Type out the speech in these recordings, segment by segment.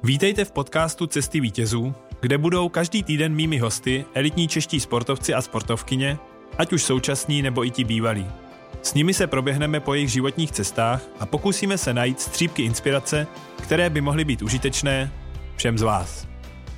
Vítejte v podcastu Cesty vítězů, kde budou každý týden mými hosty elitní čeští sportovci a sportovkyně, ať už současní nebo i ti bývalí. S nimi se proběhneme po jejich životních cestách a pokusíme se najít střípky inspirace, které by mohly být užitečné všem z vás.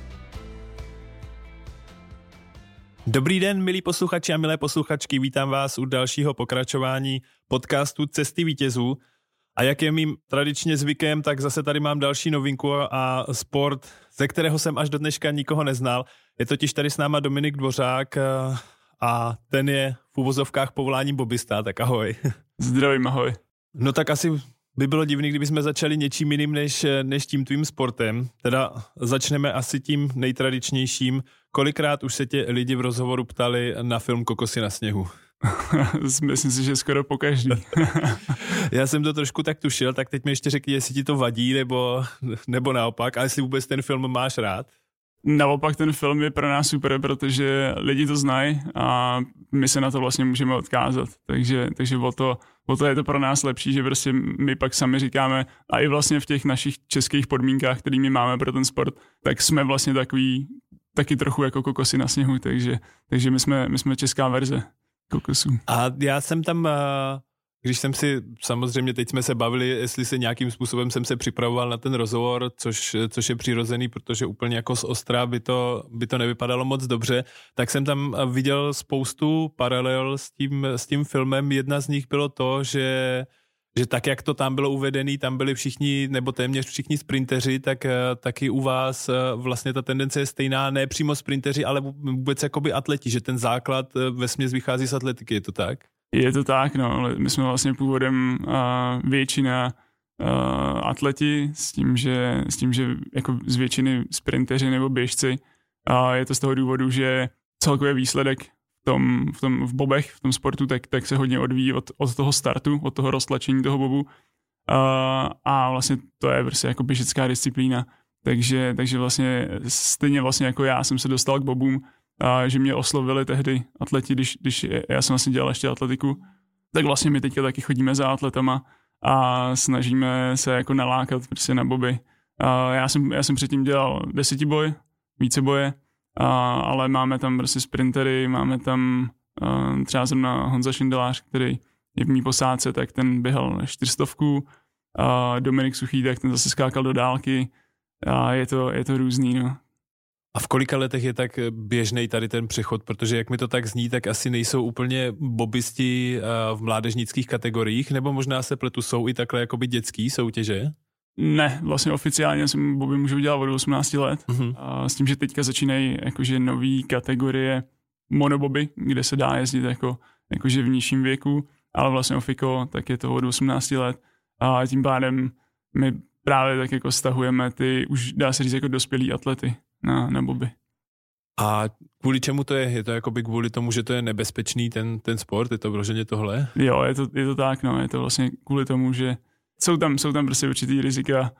Dobrý den, milí posluchači a milé posluchačky, vítám vás u dalšího pokračování podcastu Cesty vítězů. A jak je mým tradičně zvykem, tak zase tady mám další novinku a sport, ze kterého jsem až do dneška nikoho neznal. Je totiž tady s náma Dominik Dvořák a ten je v uvozovkách povoláním bobista, tak ahoj. Zdravím, ahoj. No tak asi by bylo divný, kdybychom začali něčím jiným než tím tvým sportem. Teda začneme asi tím nejtradičnějším. Kolikrát už se tě lidi v rozhovoru ptali na film Kokosy na sněhu? Myslím si, že skoro po každý. Já jsem to trošku tak tušil, tak teď mi ještě řekni, jestli ti to vadí, nebo naopak, a jestli vůbec ten film máš rád. Naopak ten film je pro nás super, protože lidi to znají a my se na to vlastně můžeme odkázat. Takže o to je to pro nás lepší, že prostě my pak sami říkáme a i vlastně v těch našich českých podmínkách, který my máme pro ten sport, tak jsme vlastně taky trochu jako kokosy na sněhu, takže my jsme česká verze kokosů. A já jsem tam, když jsem si, samozřejmě teď jsme se bavili, jestli se nějakým způsobem jsem se připravoval na ten rozhovor, což je přirozený, protože úplně jako z ostra by to nevypadalo moc dobře, tak jsem tam viděl spoustu paralel s tím filmem. Jedna z nich bylo to, že tak, jak to tam bylo uvedený, tam byli všichni, nebo téměř všichni sprinteři, tak taky u vás vlastně ta tendence je stejná, ne přímo sprinteři, ale vůbec jakoby atleti, že ten základ vesměs vychází z atletiky, je to tak? Je to tak, no, ale my jsme vlastně původem většina atleti s tím, že jako z většiny sprinteři nebo běžci. A je to z toho důvodu, že celkově výsledek v bobech, v tom sportu, tak se hodně odvíjí od toho startu, od toho roztlačení toho bobu. A vlastně to je prostě jako běžecká disciplína. Takže vlastně stejně vlastně jako já jsem se dostal k bobům, že mě oslovili tehdy atleti, když já jsem vlastně dělal ještě atletiku, tak vlastně my teďka taky chodíme za atletama a snažíme se jako nalákat prostě na boby. Já jsem předtím dělal 10boj, víceboje, ale máme tam prostě sprintery, máme tam třeba zrovna Honza Šindelář, který je v mý posádce, tak ten běhal 400, Dominik Suchý, tak ten zase skákal do dálky a je to různý, no. A v kolika letech je tak běžnej tady ten přechod, protože jak mi to tak zní, tak asi nejsou úplně bobisti v mládežnických kategoriích, nebo možná se pletu, jsou i takhle jakoby dětský soutěže? Ne, vlastně oficiálně jsem boby můžu dělat od 18 let. A s tím, že teďka začínají jakože nový kategorie monoboby, kde se dá jezdit jakože v nižším věku, ale vlastně ofiko, tak je to od 18 let a tím pádem my právě tak jako stahujeme ty, už dá se říct jako dospělí atlety na boby. A kvůli čemu to je? Je to jakoby kvůli tomu, že to je nebezpečný ten sport? Je to vloženě tohle? Jo, je to tak, no, je to vlastně kvůli tomu, že jsou tam prostě určitý rizika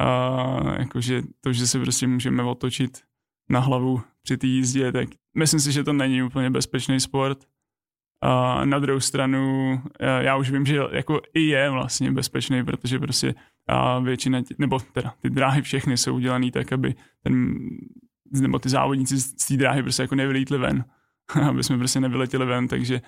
a jakože to, že se prostě můžeme otočit na hlavu při té jízdě, tak myslím si, že to není úplně bezpečný sport. A na druhou stranu já už vím, že jako i je vlastně bezpečný, protože prostě většina, nebo teda ty dráhy všechny jsou udělaný tak, aby nebo ty závodníci z té dráhy prostě jako nevylítli ven, aby jsme prostě nevyletěli ven,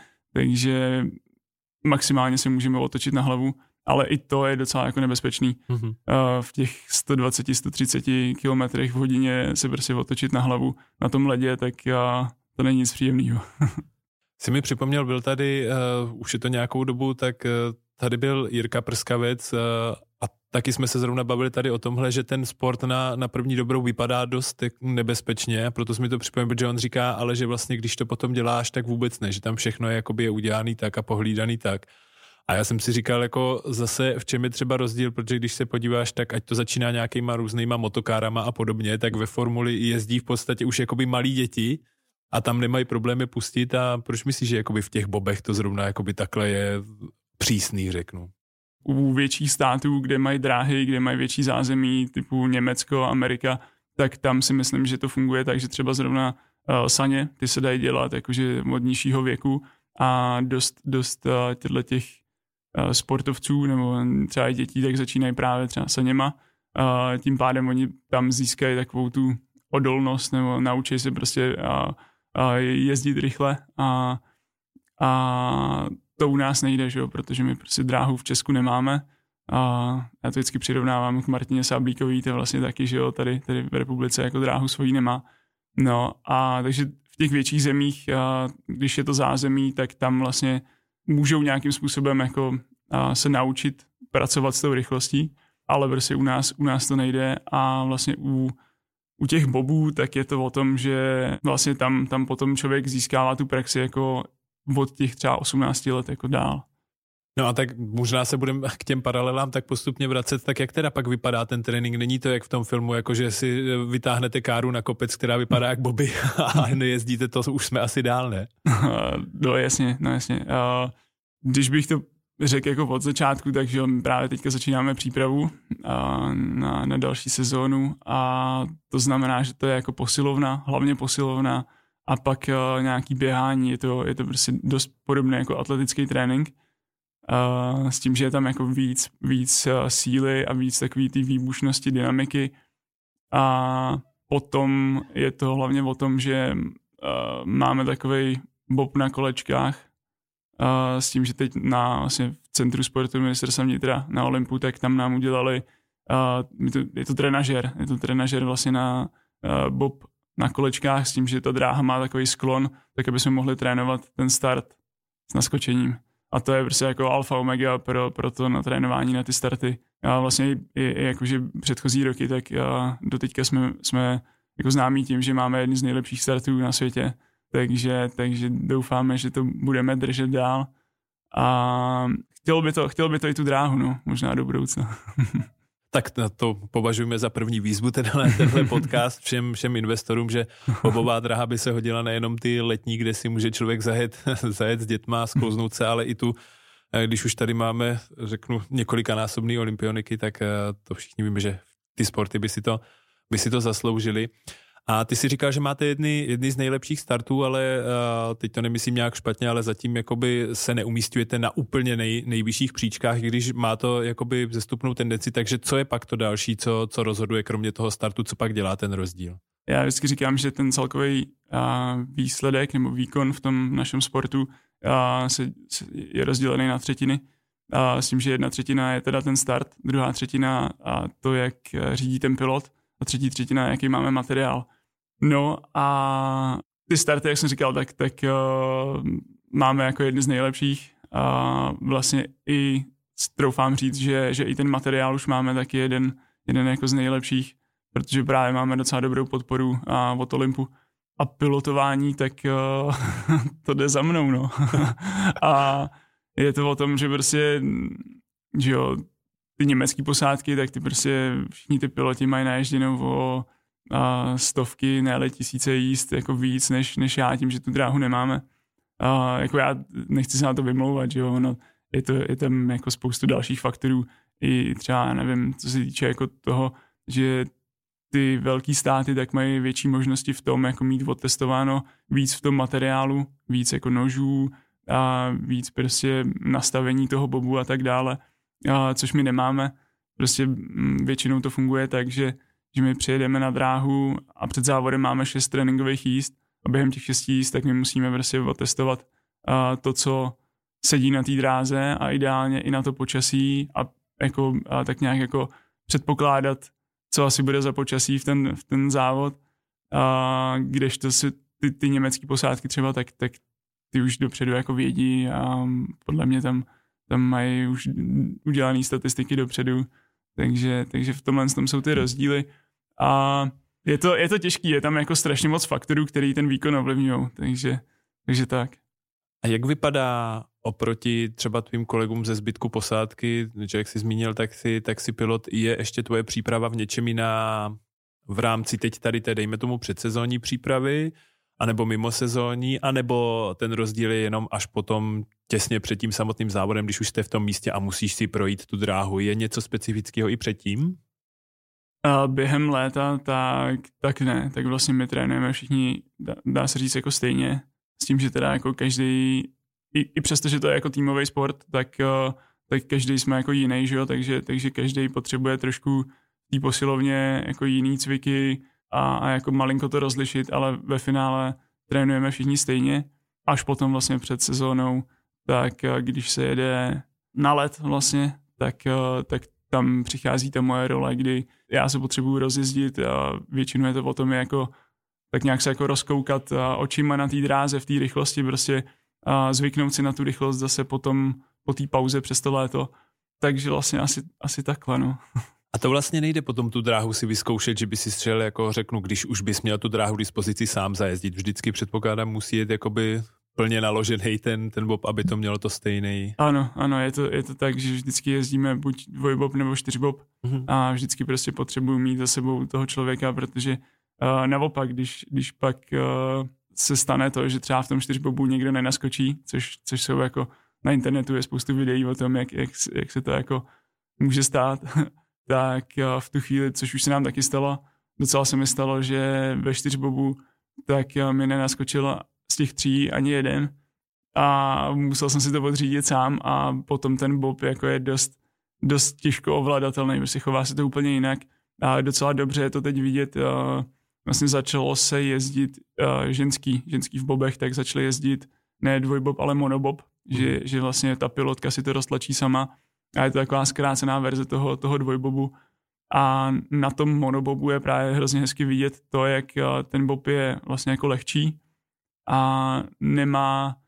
takže maximálně se můžeme otočit na hlavu, ale i to je docela jako nebezpečný. V těch 120-130 kilometrech v hodině se prostě otočit na hlavu na tom ledě, tak to není nic příjemného. Jsi mi připomněl, byl tady, už je to nějakou dobu, tak tady byl Jirka Prskavec a taky jsme se zrovna bavili tady o tomhle, že ten sport na první dobrou vypadá dost nebezpečně, proto jsi mi to připomněl, protože on říká, ale že vlastně když to potom děláš, tak vůbec ne, že tam všechno je jakoby udělaný tak a pohlídaný tak. A já jsem si říkal, jako zase v čem je třeba rozdíl, protože když se podíváš, tak ať to začíná nějakýma různýma motokárama a podobně, tak ve formuli jezdí v podstatě už jakoby malí děti a tam nemají problémy pustit. A proč myslíš, že jakoby v těch bobech to zrovna jakoby takhle je přísný, řeknu? U větších států, kde mají dráhy, kde mají větší zázemí, typu Německo, Amerika, tak tam si myslím, že to funguje tak, že třeba zrovna saně, ty se dají dělat jakože od nižšího věku a dost těch sportovců nebo třeba i dětí, tak začínají právě třeba saněma tím pádem oni tam získají takovou tu odolnost nebo naučí se prostě jezdit rychle a to u nás nejde, že jo, protože my prostě dráhu v Česku nemáme a já to vždycky přirovnávám k Martině Sáblíkový, to vlastně taky, že jo, tady v republice jako dráhu svojí nemá. No a takže v těch větších zemích, když je to zázemí, tak tam vlastně můžou nějakým způsobem jako se naučit pracovat s tou rychlostí, ale prostě u nás to nejde a vlastně u těch bobů tak je to o tom, že vlastně tam potom člověk získává tu praxi jako od těch třeba 18 let jako dál. No a tak možná se budeme k těm paralelám tak postupně vracet, tak jak teda pak vypadá ten trénink? Není to jak v tom filmu, jako že si vytáhnete káru na kopec, která vypadá jak Bobby a nejezdíte, to už jsme asi dál, ne? No jasně. Když bych to řekl jako od začátku, takže právě teďka začínáme přípravu na další sezónu a to znamená, že to je jako posilovna, hlavně posilovna a pak nějaký běhání, je to prostě dost podobné jako atletický trénink. S tím, že je tam jako víc síly a víc takový ty výbušnosti, dynamiky a potom je to hlavně o tom, že máme takovej bob na kolečkách s tím, že teď vlastně v Centru sportu ministerstva vnitra na Olympu, tak tam nám udělali je to trenažer vlastně na bob na kolečkách s tím, že ta dráha má takový sklon, tak aby jsme mohli trénovat ten start s naskočením. A to je prostě jako alfa omega pro to natrénování na ty starty. A vlastně i jakože předchozí roky, tak doteďka jsme jako známí tím, že máme jedny z nejlepších startů na světě. Takže doufáme, že to budeme držet dál. A chtělo by to i tu dráhu, no, možná do budoucna. Tak to považujeme za první výzvu tenhle podcast všem investorům, že bobová dráha by se hodila nejenom ty letní, kde si může člověk zajet s dětma, sklouznout se, ale i tu, když už tady máme, řeknu, několikanásobný olympioniky, tak to všichni víme, že ty sporty by si to zasloužili. A ty si říkal, že máte jedny z nejlepších startů, ale teď to nemyslím nějak špatně, ale zatím jakoby se neumístujete na úplně nejvyšších příčkách, když má to jakoby vzestupnou tendenci, takže co je pak to další, co rozhoduje kromě toho startu, co pak dělá ten rozdíl? Já vždycky říkám, že ten celkový výsledek nebo výkon v tom našem sportu je rozdělený na třetiny. S tím, že 1/3 je teda ten start, 2/3 to, jak řídí ten pilot a 3/3, jaký máme materiál. No a ty starty, jak jsem říkal, tak máme jako jedny z nejlepších a vlastně i troufám říct, že i ten materiál už máme taky jeden jako z nejlepších, protože právě máme docela dobrou podporu od Olympu. A pilotování, tak to jde za mnou, no. A je to o tom, že prostě, že jo, ty německé posádky, tak ty prostě všichni ty piloti mají naježděnou o stovky, ne tisíce jízd, jako víc než já, tím, že tu dráhu nemáme. Jako já nechci se na to vymlouvat, že jo, no, je tam jako spoustu dalších faktorů, i třeba, nevím, co se týče jako toho, že ty velký státy tak mají větší možnosti v tom, jako mít odtestováno víc v tom materiálu, víc jako nožů a víc prostě nastavení toho bobu a tak dále, což my nemáme. Prostě většinou to funguje tak, že my přijedeme na dráhu a před závodem máme 6 tréninkových jízd a během těch 6 jízd tak my musíme prostě otestovat to, co sedí na té dráze a ideálně i na to počasí a tak nějak jako předpokládat, co asi bude za počasí v ten závod, kdežto si ty německé posádky třeba, tak ty už dopředu jako vědí a podle mě tam mají už udělané statistiky dopředu, takže v tomhle tom jsou ty rozdíly a je to těžký, je tam jako strašně moc faktorů, který ten výkon ovlivňují, takže tak. A jak vypadá oproti třeba tvým kolegům ze zbytku posádky, že jak jsi zmínil, tak si pilot, je ještě tvoje příprava v něčem jiná v rámci teď tady té, dejme tomu, předsezónní přípravy, anebo mimo sezónní, anebo ten rozdíl je jenom až potom těsně před tím samotným závodem, když už jste v tom místě a musíš si projít tu dráhu. Je něco specifického i předtím? Během léta tak ne, tak vlastně my trénujeme všichni, dá se říct jako stejně, s tím, že teda jako každý, i přesto, že to je jako týmový sport, tak každý jsme jako jiný, že jo, takže každý potřebuje trošku té posilovně jako jiný cviky a jako malinko to rozlišit, ale ve finále trénujeme všichni stejně. Až potom vlastně před sezónou, tak když se jede na led vlastně, tak tam přichází ta moje role, kdy já se potřebuji rozjezdit a většinou je to o tom jako tak nějak se jako rozkoukat očima na té dráze v té rychlosti, prostě zvyknout si na tu rychlost zase potom po té pauze přes to léto. Takže vlastně asi takhle, no. A to vlastně nejde potom tu dráhu si vyzkoušet, že by si střel, jako řeknu, když už bys měl tu dráhu k dispozici sám zajezdit. Vždycky předpokládám, musí jít jakoby plně naložený ten bob, aby to mělo to stejný. Ano, je to tak, že vždycky jezdíme buď dvojbob nebo čtyřbob a vždycky prostě potřebuji mít za sebou toho člověka, protože naopak, když pak se stane to, že třeba v tom čtyřbobu někdo nenaskočí, což jsou jako na internetu je spoustu videí o tom, jak se to jako může stát, tak v tu chvíli, což už se nám taky stalo, docela se mi stalo, že ve čtyřbobu tak mi nenaskočil z těch 3 ani jeden a musel jsem si to podřídit sám a potom ten bob jako je dost těžko ovladatelný, prostě chová se to úplně jinak a docela dobře je to teď vidět. Vlastně začalo se jezdit ženský v bobech, tak začali jezdit ne dvojbob, ale monobob, že vlastně ta pilotka si to roztlačí sama a je to taková zkrácená verze toho dvojbobu a na tom monobobu je právě hrozně hezky vidět to, jak ten bob je vlastně jako lehčí a nemá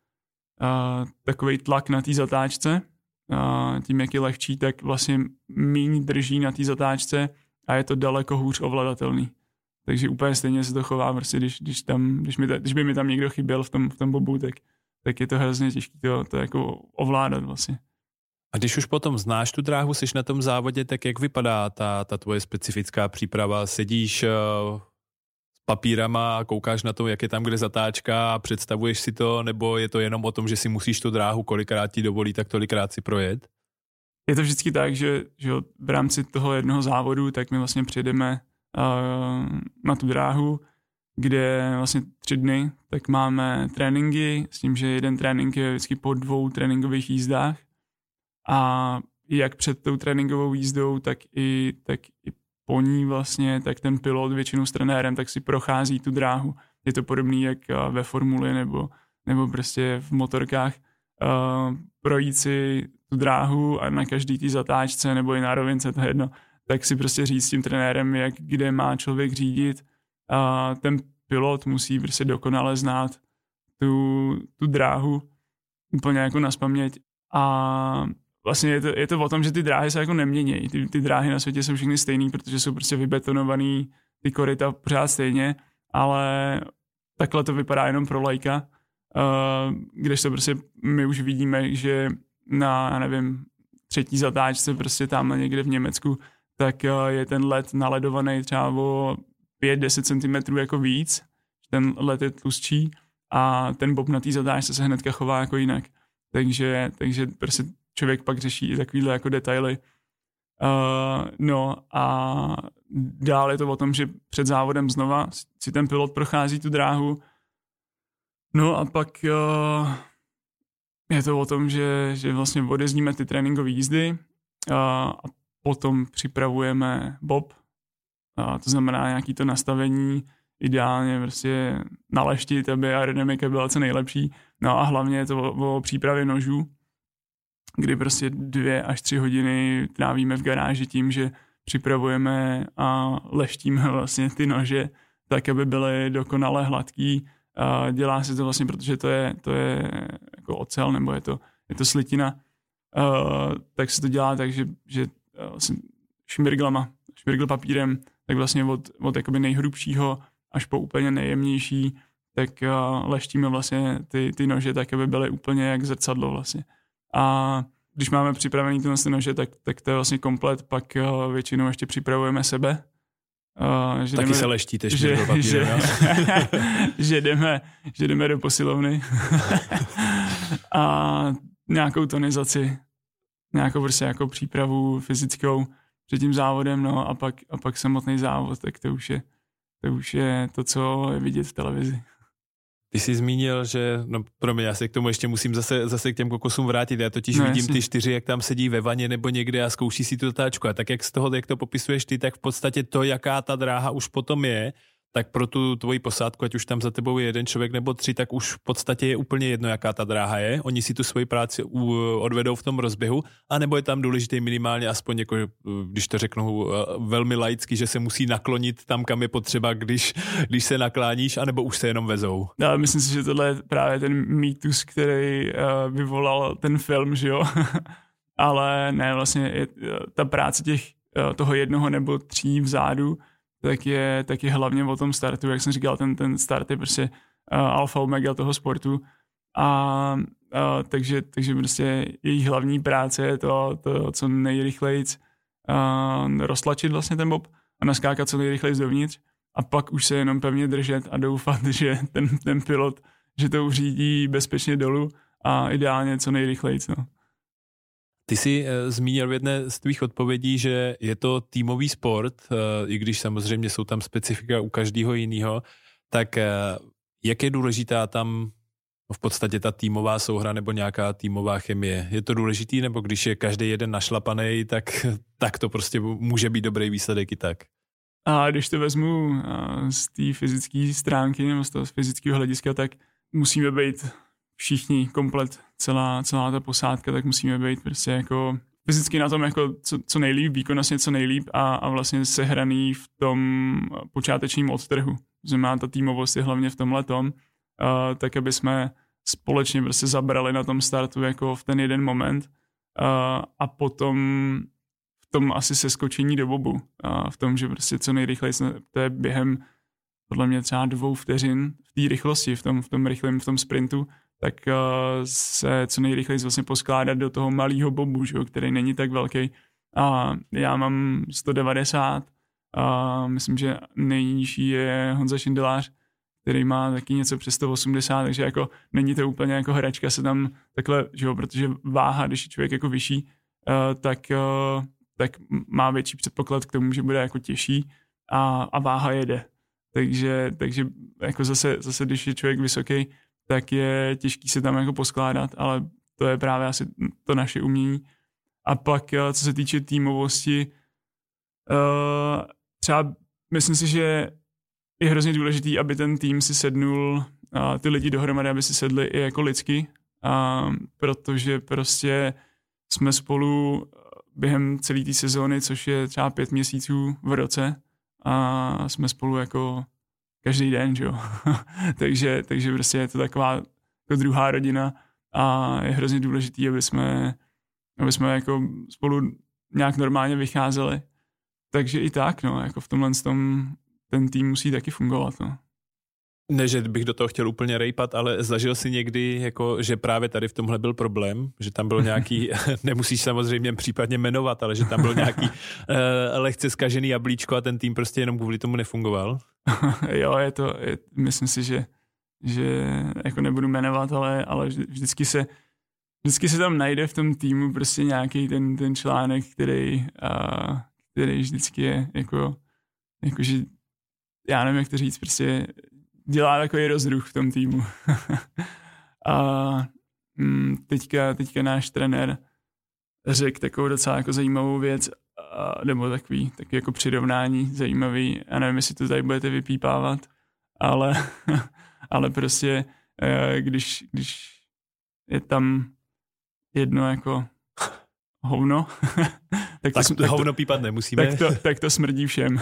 takovej tlak na té zatáčce. Tím, jak je lehčí, tak vlastně míň drží na té zatáčce a je to daleko hůř ovladatelný. Takže úplně stejně se to chová, prostě, když by mi tam někdo chyběl v tom bobu, tak je to hrozně těžké to jako ovládat vlastně. A když už potom znáš tu dráhu, jsi na tom závodě, tak jak vypadá ta tvoje specifická příprava? Sedíš s papírama a koukáš na to, jak je tam kde zatáčka a představuješ si to, nebo je to jenom o tom, že si musíš tu dráhu, kolikrát ti dovolí, tak tolikrát si projet? Je to vždycky tak, že v rámci toho jednoho závodu, tak my vlastně přijedeme na tu dráhu, kde vlastně 3 dny, tak máme tréninky, s tím, že jeden trénink je vždycky po 2 tréninkových jízdách a jak před tou tréninkovou jízdou, tak i po ní vlastně, tak ten pilot většinou s trenérem, tak si prochází tu dráhu. Je to podobný jak ve formuli nebo prostě v motorkách. Projít si tu dráhu a na každý té zatáčce nebo i na rovince, to je jedno, tak si prostě říct s tím trenérem, kde má člověk řídit. A ten pilot musí prostě dokonale znát tu dráhu úplně jako nazpaměť. A vlastně je to o tom, že ty dráhy se jako nemění. Ty dráhy na světě jsou všechny stejný, protože jsou prostě vybetonovaný ty koryta pořád stejně, ale takhle to vypadá jenom pro laika. Kdežto prostě my už vidíme, že na, nevím, 3. zatáčce prostě tam někde v Německu, tak je ten led naledovaný třeba o 5-10 cm jako víc, ten led je tlustší a ten bob na té zatáčce se hnedka chová jako jinak. Takže prostě člověk pak řeší i takovýhle jako detaily. No a dál je to o tom, že před závodem znova si ten pilot prochází tu dráhu. No a pak je to o tom, že vlastně odezdíme ty tréninkové jízdy a potom připravujeme bob. To znamená nějaký to nastavení, ideálně prostě naleštit, aby aerodynamika byla co nejlepší. No a hlavně je to o přípravě nožů, kdy prostě 2 až 3 hodiny trávíme v garáži tím, že připravujeme a leštíme vlastně ty nože tak, aby byly dokonale hladký. Dělá se to vlastně, protože to je jako ocel nebo je to slitina, tak se to dělá tak, že vlastně šmirgl papírem, tak vlastně od jakoby nejhrubšího až po úplně nejjemnější, tak leštíme vlastně ty nože tak, aby byly úplně jak zrcadlo vlastně. A když máme připravený ty nože, tak to je vlastně komplet, pak většinou ještě připravujeme sebe. Taky se leštíte šmirgl papírem, že jdeme do posilovny a nějakou tonizaci, nějakou prostě jako přípravu fyzickou před tím závodem, no a pak samotný závod, tak to už je to, co je vidět v televizi. Ty jsi zmínil, že, no pro mě, já se k tomu ještě musím zase k těm kokosům vrátit, já totiž vidím ty 4, jak tam sedí ve vaně nebo někde a zkouší si tu zatáčku a tak jak z toho, jak to popisuješ ty, tak v podstatě to, jaká ta dráha už potom je, tak pro tu tvoji posádku, ať už tam za tebou je 1 člověk nebo 3, tak už v podstatě je úplně jedno, jaká ta dráha je. Oni si tu svoji práci odvedou v tom rozběhu, anebo je tam důležitý minimálně aspoň, jako, když to řeknu velmi laicky, že se musí naklonit tam, kam je potřeba, když se nakláníš, anebo už se jenom vezou. Já myslím si, že tohle je právě ten mýtus, který vyvolal ten film, že jo? Ale ne, vlastně ta práce toho 1 nebo 3 vzadu, tak je hlavně o tom startu, jak jsem říkal, ten start je prostě alfa omega toho sportu takže prostě jejich hlavní práce je to co nejrychleji roztlačit vlastně ten bob a naskákat co nejrychleji dovnitř a pak už se jenom pevně držet a doufat, že ten pilot, že to uřídí bezpečně dolů a ideálně co nejrychleji. No. Ty jsi zmínil v jedné z tvých odpovědí, že je to týmový sport, i když samozřejmě jsou tam specifika u každého jiného, tak jak je důležitá tam v podstatě ta týmová souhra nebo nějaká týmová chemie? Je to důležitý, nebo když je každý jeden našlapaný, tak to prostě může být dobrý výsledek i tak? A když to vezmu z té fyzické stránky nebo z toho fyzického hlediska, tak musíme být všichni komplet, celá ta posádka, tak musíme být prostě jako fyzicky na tom jako co nejlíp, výkonnostně co nejlíp a vlastně sehraný v tom počátečním odtrhu. Znamená, ta týmovost je hlavně v tomhletom, tak aby jsme společně prostě zabrali na tom startu jako v ten jeden moment a potom v tom asi seskočení do bobu. V tom, že prostě co nejrychleji, to je během podle mě třeba 2 vteřin v té rychlosti, v tom rychlém, v tom sprintu, tak se co nejrychleji vlastně poskládat do toho malého bobu, že, který není tak velký. A já mám 190 a myslím, že nejnižší je Honza Šindelář, který má taky něco přes 180, takže jako není to úplně jako hračka se tam takhle, že jo, protože váha, když je člověk jako vyšší, tak má větší předpoklad k tomu, že bude jako těžší a váha jede. Takže jako zase, když je člověk vysoký, tak je těžký se tam jako poskládat, ale to je právě asi to naše umění. A pak, co se týče týmovosti, třeba myslím si, že je hrozně důležitý, aby ten tým si sednul, ty lidi dohromady, aby si sedli i jako lidsky, protože prostě jsme spolu během celé té sezóny, což je třeba 5 měsíců v roce a jsme spolu jako každý den, že jo. takže prostě je to taková jako druhá rodina a je hrozně důležitý, aby jsme jako spolu nějak normálně vycházeli. Takže i tak, no, jako v tomhle ten tým musí taky fungovat, no. Ne, že bych do toho chtěl úplně rejpat, ale zažil si někdy, jako, že právě tady v tomhle byl problém, že tam byl nějaký, nemusíš samozřejmě případně jmenovat, ale že tam byl nějaký lehce zkažený jablíčko a ten tým prostě jenom kvůli tomu nefungoval? Jo, myslím si, že jako nebudu jmenovat, ale vždycky se tam najde v tom týmu prostě nějaký ten článek, který vždycky je jako že já nevím, jak to říct, prostě dělá takový rozruch v tom týmu. A teďka náš trenér řekl takovou docela jako zajímavou věc, nebo takový jako přirovnání zajímavý. Já nevím, jestli to tady budete vypípávat, ale prostě když je tam jedno jako hovno, tak hovno pípat nemusíme. Tak to smrdí všem.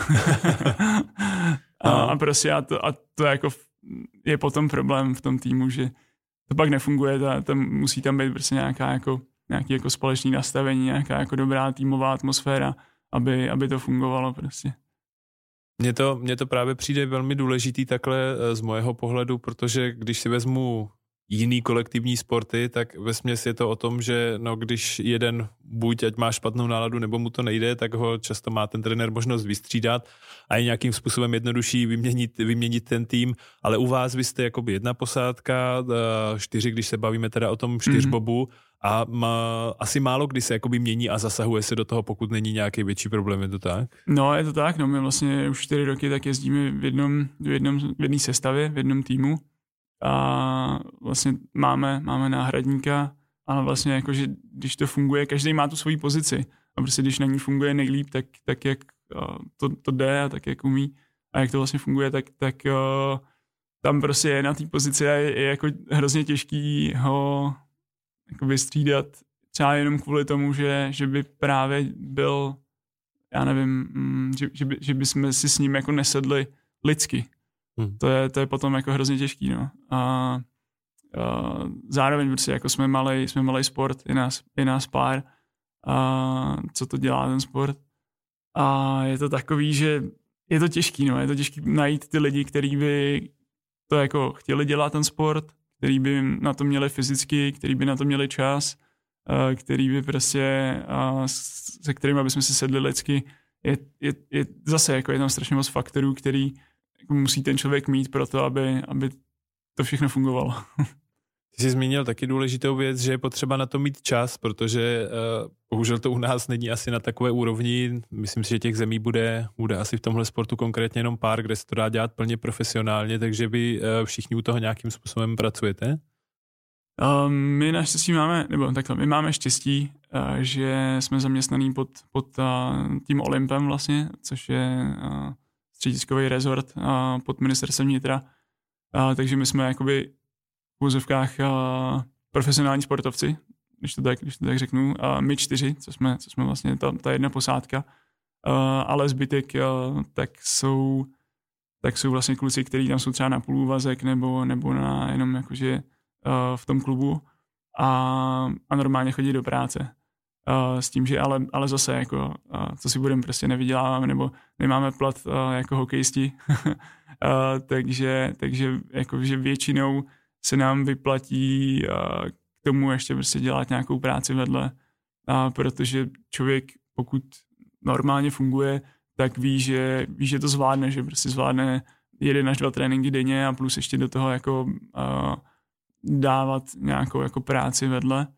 A prostě a to jako je potom problém v tom týmu, že to pak nefunguje, musí tam být prostě nějaký jako společný nastavení, nějaká jako dobrá týmová atmosféra, aby to fungovalo prostě. Mně to právě přijde velmi důležitý takhle z mojeho pohledu, protože když si vezmu jiný kolektivní sporty, tak vesměs je to o tom, že no, když jeden buď ať má špatnou náladu, nebo mu to nejde, tak ho často má ten trenér možnost vystřídat a je nějakým způsobem jednodušší vyměnit ten tým, ale u vás vy jste jakoby jedna posádka, 4, když se bavíme teda o tom 4bobu a asi málo kdy se jakoby mění a zasahuje se do toho, pokud není nějaký větší problém, je to tak? No, je to tak, no, my vlastně už 4 roky tak jezdíme v jedné sestavě, v jednom týmu a vlastně máme náhradníka, ale vlastně jakože když to funguje, každý má tu svoji pozici a prostě když na ní funguje nejlíp, tak jak to jde a tak jak umí a jak to vlastně funguje, tak tam prostě je na té pozici a je jako hrozně těžký ho jako vystřídat třeba jenom kvůli tomu, že by právě byl, já nevím, že by jsme si s ním jako nesedli lidsky. To je potom jako hrozně těžký, no. A zároveň prostě jako jsme malej sport, je nás pár, a co to dělá ten sport. A je to takový, že je to těžký, no. Je to těžký najít ty lidi, kteří by to jako chtěli dělat ten sport, který by na to měli fyzicky, který by na to měli čas, který by prostě, se kterými bychom si sedli lidsky. Je zase jako je tam strašně moc faktorů, který jako musí ten člověk mít pro to, aby to všechno fungovalo. Ty jsi zmínil taky důležitou věc, že je potřeba na to mít čas, protože bohužel to u nás není asi na takové úrovni. Myslím si, že těch zemí bude asi v tomhle sportu konkrétně jenom pár, kde se to dá dělat plně profesionálně, takže vy všichni u toho nějakým způsobem pracujete? My naštěstí my máme štěstí, že jsme zaměstnaný pod tím Olympem vlastně, což je střediskový rezort pod ministerstvem vnitra. Takže my jsme jakoby v úzovkách profesionální sportovci, když to tak řeknu. My 4, co jsme vlastně ta jedna posádka, ale zbytek tak jsou vlastně kluci, kteří tam jsou třeba na půlúvazek nebo na jenom jakože v tom klubu a normálně chodí do práce. S tím, že ale zase jako, co si budeme, prostě nevyděláváme nebo nemáme plat jako hokejisti, takže jako, že většinou se nám vyplatí k tomu ještě prostě dělat nějakou práci vedle, protože člověk, pokud normálně funguje, tak ví, že to zvládne, že prostě zvládne 1 až 2 tréninky denně a plus ještě do toho jako dávat nějakou jako práci vedle.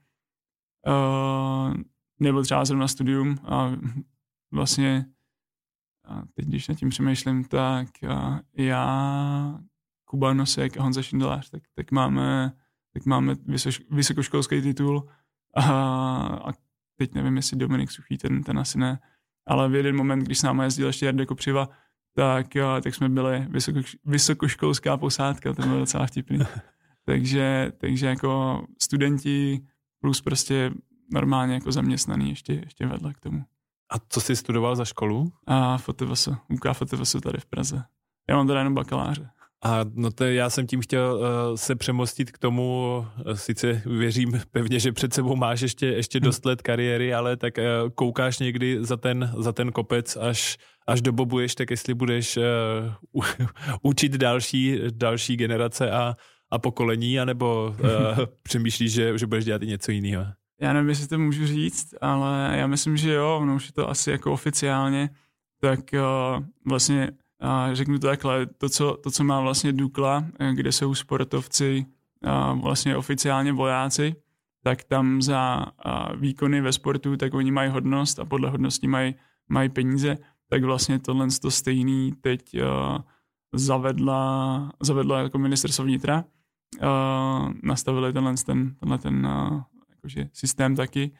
Nebo třeba zrovna studium a vlastně teď, když nad tím přemýšlím, tak já, Kuba Nosek a Honza Šindelář, tak máme vysokoškolský titul a teď nevím, jestli Dominik Suchý, ten asi ne, ale v jeden moment, když s náma jezdil ještě Jarda Kopřiva, tak jsme byli vysokoškolská posádka, to bylo docela vtipný. Takže jako studenti plus prostě normálně jako zaměstnaný ještě vedle k tomu. A co jsi studoval za školu? FTVS, UK FTVS tady v Praze. Já mám teda jenom bakaláře. Já jsem tím chtěl se přemostit k tomu, sice věřím pevně, že před sebou máš ještě dost let kariéry, ale tak koukáš někdy za ten kopec, až dobobuješ, tak jestli budeš učit další generace a pokolení, anebo přemýšlíš, že budeš dělat i něco jiného? Já nevím, jestli to můžu říct, ale já myslím, že jo, no už je to asi jako oficiálně, tak vlastně řeknu to takhle, to, co má vlastně Dukla, kde jsou sportovci vlastně oficiálně vojáci, tak tam za výkony ve sportu, tak oni mají hodnost a podle hodnosti mají peníze, tak vlastně tohle to stejný teď zavedla jako ministerstvo vnitra. Nastavili tenhle jakože systém taky.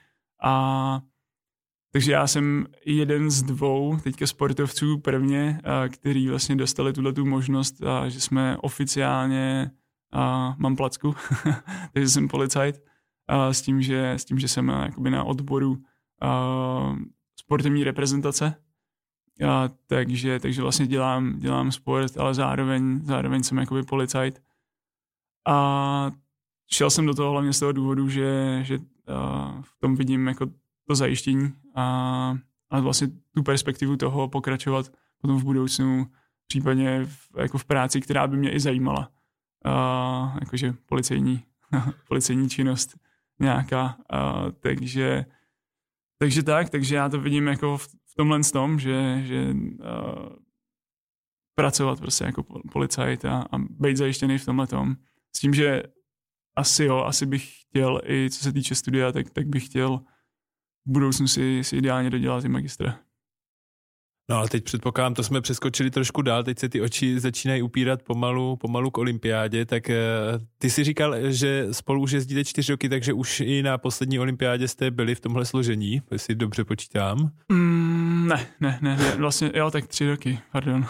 Takže já jsem jeden z 2 teďka sportovců prvně, který vlastně dostali tuhletu možnost, že jsme oficiálně, mám placku, takže jsem policajt, s tím, že jsem jakoby na odboru sportovní reprezentace. Takže vlastně dělám sport, ale zároveň jsem jakoby policajt. A šel jsem do toho hlavně z toho důvodu, že v tom vidím jako to zajištění a vlastně tu perspektivu toho pokračovat potom v budoucnu, případně v práci, která by mě i zajímala. Jakože policejní činnost nějaká. Takže já to vidím jako v tomhle tom, že pracovat prostě jako policajt a být zajištěný v tomhle tom. S tím, že asi bych chtěl, i co se týče studia, tak bych chtěl v budoucnu si ideálně dodělat i magistra. No ale teď předpokládám, to jsme přeskočili trošku dál, teď se ty oči začínají upírat pomalu k olympiádě, tak ty si říkal, že spolu už jezdíte 4 roky, takže už i na poslední olympiádě jste byli v tomhle složení, jestli dobře počítám. Ne, vlastně, jo, tak 3 roky, pardon.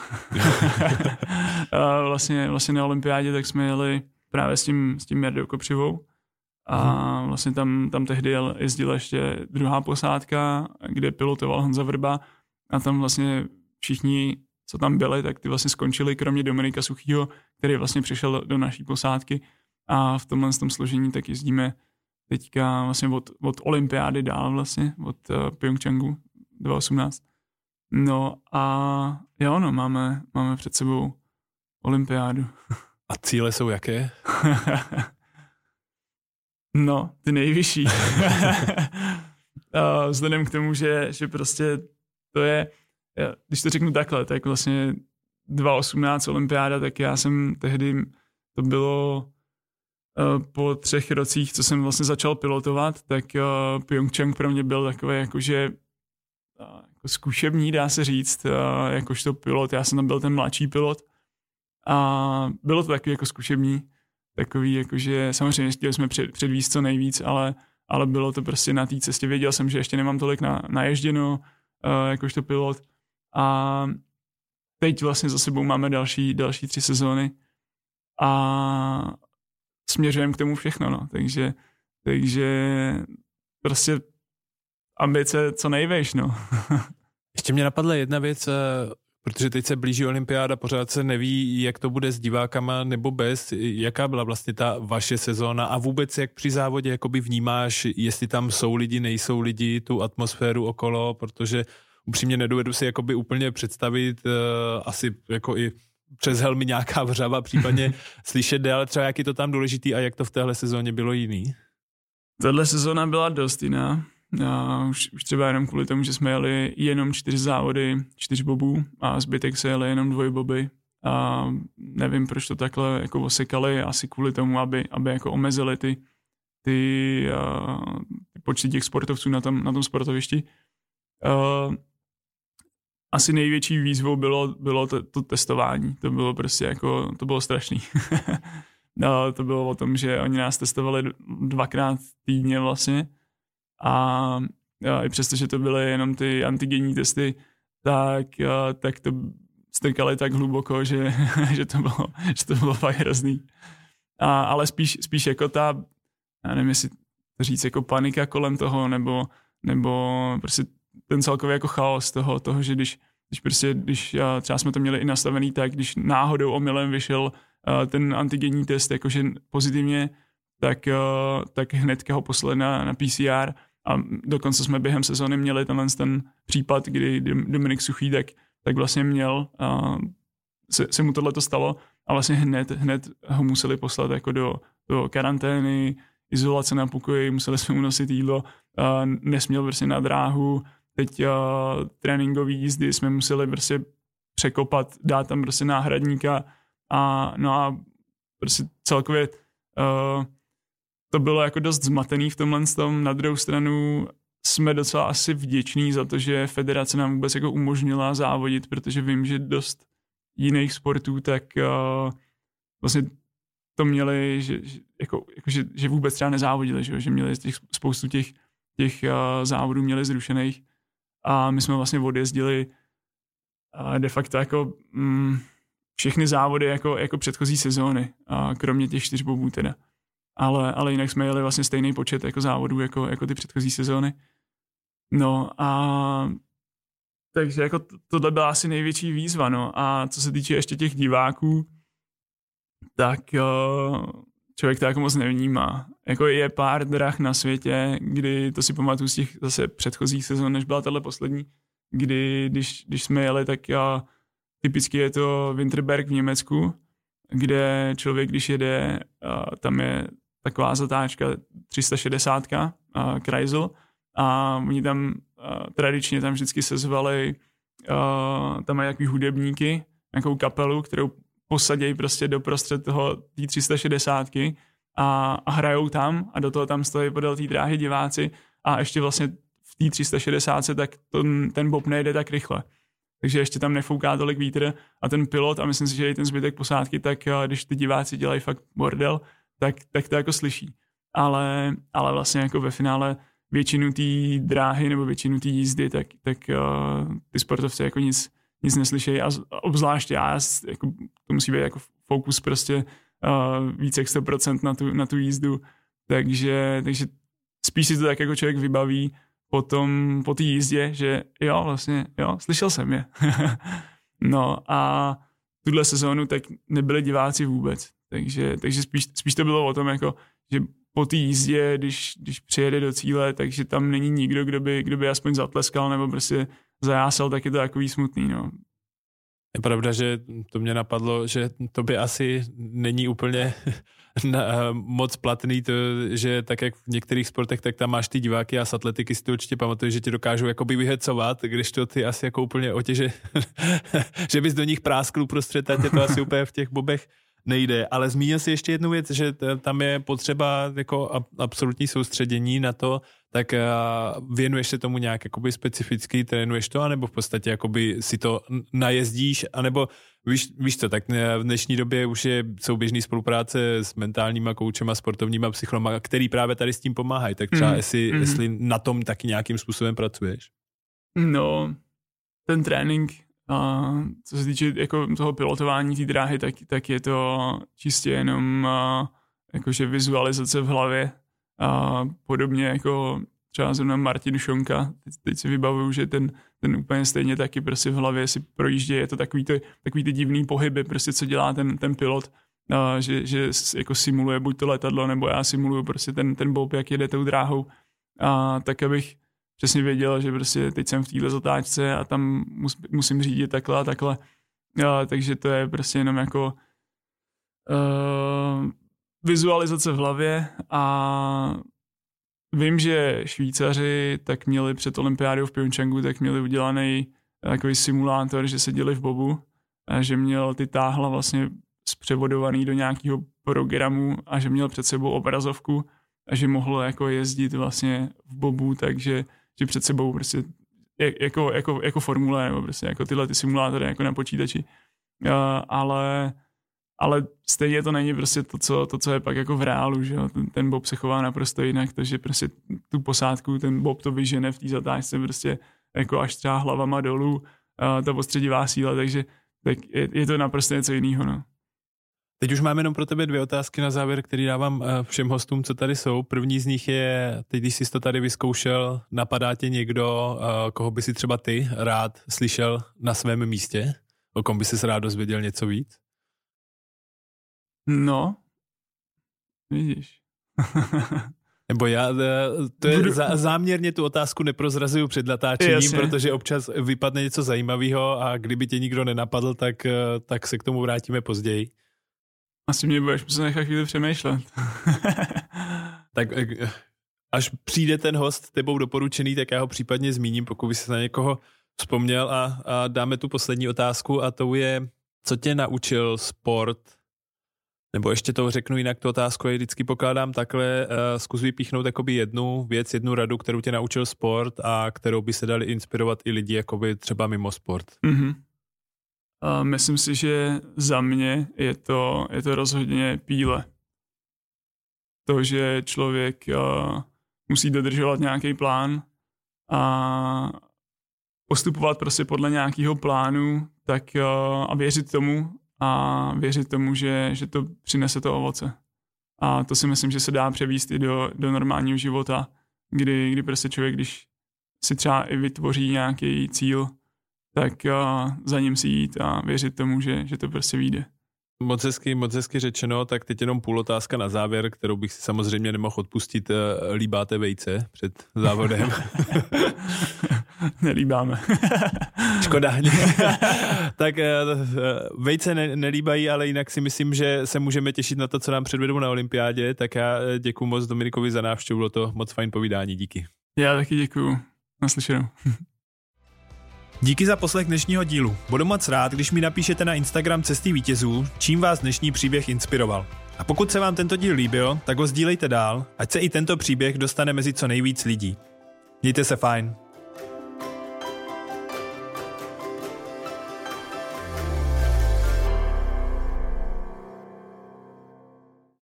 vlastně na olympiádě tak jsme jeli právě s tím Jardou Kopřivou a vlastně tam tehdy jezdila ještě druhá posádka, kde pilotoval Honza Vrba a tam vlastně všichni, co tam byli, tak ty vlastně skončili, kromě Dominika Suchýho, který vlastně přišel do naší posádky a v tomhle složení tak jezdíme teďka vlastně od olympiády dál vlastně, od Pyeongchangu 2018. No a jo, no, máme před sebou olympiádu. A cíle jsou jaké? No, ty nejvyšší. Vzhledem k tomu, že prostě to je, když to řeknu takhle, tak vlastně 2018 olympiáda, tak já jsem tehdy, to bylo po 3 rocích, co jsem vlastně začal pilotovat, tak Pyeongchang pro mě byl takový jakože jako zkušební, dá se říct, jakožto pilot, já jsem tam byl ten mladší pilot a bylo to takový jako zkušební, takový jakože samozřejmě chtěli jsme předvíst co nejvíc, ale bylo to prostě na té cestě, věděl jsem, že ještě nemám tolik naježděno jakožto pilot a teď vlastně za sebou máme další 3 sezóny a směřujeme k tomu všechno, no, takže prostě ambice co nejvejš, no. Ještě mě napadla jedna věc, protože teď se blíží olympiáda, pořád se neví, jak to bude s divákama nebo bez. Jaká byla vlastně ta vaše sezóna a vůbec jak při závodě jakoby vnímáš, jestli tam jsou lidi, nejsou lidi, tu atmosféru okolo, protože upřímně nedovedu si jakoby úplně představit, asi jako i přes helmy nějaká vřava, případně slyšet, ale třeba jak je to tam důležitý a jak to v téhle sezóně bylo jiný? Tahle sezóna byla dost jiná. Už třeba jenom kvůli tomu, že jsme jeli jenom 4 závody, 4 bobů a zbytek se jeli jenom 2 boby. A nevím, proč to takhle jako osekali, asi kvůli tomu, aby jako omezili ty počty těch sportovců na tom sportovišti. Asi největší výzvou bylo to testování. To bylo prostě jako, to bylo strašný. To bylo o tom, že oni nás testovali 2krát týdně vlastně a i přesto, že to byly jenom ty antigenní testy, tak to strkali tak hluboko, že to bylo fakt hrozný. Ale spíš jako já nevím, jestli to říct, jako panika kolem toho, nebo prostě ten celkový jako chaos toho, že když třeba jsme to měli i nastavený tak, když náhodou omylem vyšel ten antigenní test jakože pozitivně, tak hnedka ho poslali na PCR a dokonce jsme během sezóny měli ten případ, kdy Dominik Suchý tak vlastně měl, se mu tohleto stalo a vlastně hned ho museli poslat jako do karantény, izolace na pokoji, museli jsme mu nosit jídlo, nesměl prostě na dráhu, teď tréninkové jízdy jsme museli prostě překopat, dát tam prostě náhradníka a prostě celkově to bylo jako dost zmatený v tomhle tom. Na druhou stranu jsme docela asi vděční za to, že federace nám vůbec jako umožnila závodit, protože vím, že dost jiných sportů tak vlastně to měli, že vůbec třeba nezávodili, že měli spoustu těch závodů měli zrušených a my jsme vlastně odjezdili de facto jako všechny závody jako předchozí sezóny, kromě těch 4 bobů teda. Ale jinak jsme jeli vlastně stejný počet jako závodů jako ty předchozí sezóny. No a takže jako tohle byla asi největší výzva, no a co se týče ještě těch diváků, tak člověk to jako moc nevnímá. Jako je pár drah na světě, kdy to si pamatuju z těch zase předchozích sezon, než byla tahle poslední, kdy když jsme jeli, tak typicky je to Winterberg v Německu, kde člověk, když jede, tam je taková zatáčka 360 Kreisel a oni tam tradičně tam vždycky sezvali, tam mají jaký hudebníky, nějakou kapelu, kterou posadějí prostě doprostřed té 360 a hrajou tam a do toho tam stojí podél té dráhy diváci a ještě vlastně v té 360 tak ten bob nejde tak rychle. takže ještě tam nefouká tolik vítr a ten pilot a myslím si, že i ten zbytek posádky, tak když ty diváci dělají fakt bordel, tak to jako slyší. Ale vlastně jako ve finále většinu té dráhy nebo většinu té jízdy, tak ty sportovci jako nic neslyšejí a obzvlášť já, jako, to musí být jako fokus prostě více jak 100% na tu jízdu, takže spíš si to tak jako člověk vybaví potom po té jízdě, že slyšel jsem je. No a tuhle sezónu tak nebyli diváci vůbec, takže spíš to bylo o tom, jako, že po té jízdě, když přijede do cíle, takže tam není nikdo, kdo by aspoň zatleskal nebo prostě zajásal, tak je to takový smutný, no. Je pravda, že to mě napadlo, že to by asi není úplně moc platný, to, že tak jak v některých sportech, tak tam máš ty diváky a z atletiky si to určitě pamatuješ, že ti dokážou jakoby vyhecovat, když to ty asi jako úplně otěže, že bys do nich práskl uprostřed, a tě to asi úplně v těch bobech nejde, ale zmínil si ještě jednu věc, že tam je potřeba jako absolutní soustředění na to, tak věnuješ se tomu nějak jakoby specificky, trénuješ to, anebo v podstatě jakoby si to najezdíš, anebo víš co, tak v dnešní době už je souběžný spolupráce s mentálníma koučema, sportovníma psychologama, který právě tady s tím pomáhají, tak třeba jestli na tom taky nějakým způsobem pracuješ. No, ten trénink, co se týče jako toho pilotování té dráhy, tak je to čistě jenom jakože vizualizace v hlavě. A podobně jako třeba zrovna Martin Šonka, teď si vybavuju, že ten úplně stejně taky prostě v hlavě si projíždí, je to takový ty divný pohyby, prostě co dělá ten pilot, že jako simuluje buď to letadlo, nebo já simuluju prostě ten bob, jak jede tou dráhou, tak abych přesně věděl, že prostě teď jsem v téhle zatáčce a tam musím řídit takhle a takhle, takže to je prostě jenom jako vizualizace v hlavě a vím, že Švýcaři tak měli před olympiádou v Pyeongchangu, tak měli udělaný takový simulátor, že seděli v bobu a že měl ty táhla vlastně zpřevodovaný do nějakého programu a že měl před sebou obrazovku a že mohl jako jezdit vlastně v bobu, takže že před sebou prostě jako formule nebo prostě jako tyhle ty simulátory jako na počítači. Ale stejně to není prostě to, co je pak jako v reálu, že jo? Ten bob se chová naprosto jinak, takže prostě tu posádku, ten bob to vyžene v té zatáčce prostě jako až třeba hlavama dolů, ta postředivá síla, takže tak je to naprosto něco jiného, no. Teď už máme jenom pro tebe 2 otázky na závěr, který dávám všem hostům, co tady jsou. První z nich je, teď když jsi to tady vyzkoušel, napadá tě někdo, koho by si třeba ty rád slyšel na svém místě? O kom by si rád dozvěděl něco víc? No, vidíš. Nebo já záměrně tu otázku neprozrazuju před natáčením, protože občas vypadne něco zajímavého a kdyby tě nikdo nenapadl, tak se k tomu vrátíme později. Asi mě budeš muset nechat chvíli přemýšlet. Tak až přijde ten host tebou doporučený, tak já ho případně zmíním, pokud bys se na někoho vzpomněl a dáme tu poslední otázku a to je, co tě naučil sport, nebo ještě to řeknu jinak, tu otázku, já vždycky pokládám takhle, zkus vypíchnout jakoby jednu věc, jednu radu, kterou tě naučil sport a kterou by se dali inspirovat i lidi jakoby třeba mimo sport. Mm-hmm. Myslím si, že za mě je to rozhodně píle. To, že člověk musí dodržovat nějaký plán a postupovat prostě podle nějakého plánu, tak a věřit tomu, že to přinese to ovoce. A to si myslím, že se dá převést i do normálního života, kdy prostě člověk, když si třeba i vytvoří nějaký cíl, tak za ním si jít a věřit tomu, že to prostě vyjde. Moc hezky řečeno, tak teď jenom půl otázka na závěr, kterou bych si samozřejmě nemohl odpustit. Líbáte vejce před závodem? Nelíbáme. Škoda. Tak vejce nelíbají, ale jinak si myslím, že se můžeme těšit na to, co nám předvedou na olympiádě, tak já děkuju moc Dominikovi za návštěvu, bylo to moc fajn povídání, díky. Já taky děkuju. Naslyšenou. Díky za poslech dnešního dílu. Budu moc rád, když mi napíšete na Instagram Cesty vítězů, čím vás dnešní příběh inspiroval. A pokud se vám tento díl líbil, tak ho sdílejte dál, ať se i tento příběh dostane mezi co nejvíc lidí. Mějte se fajn.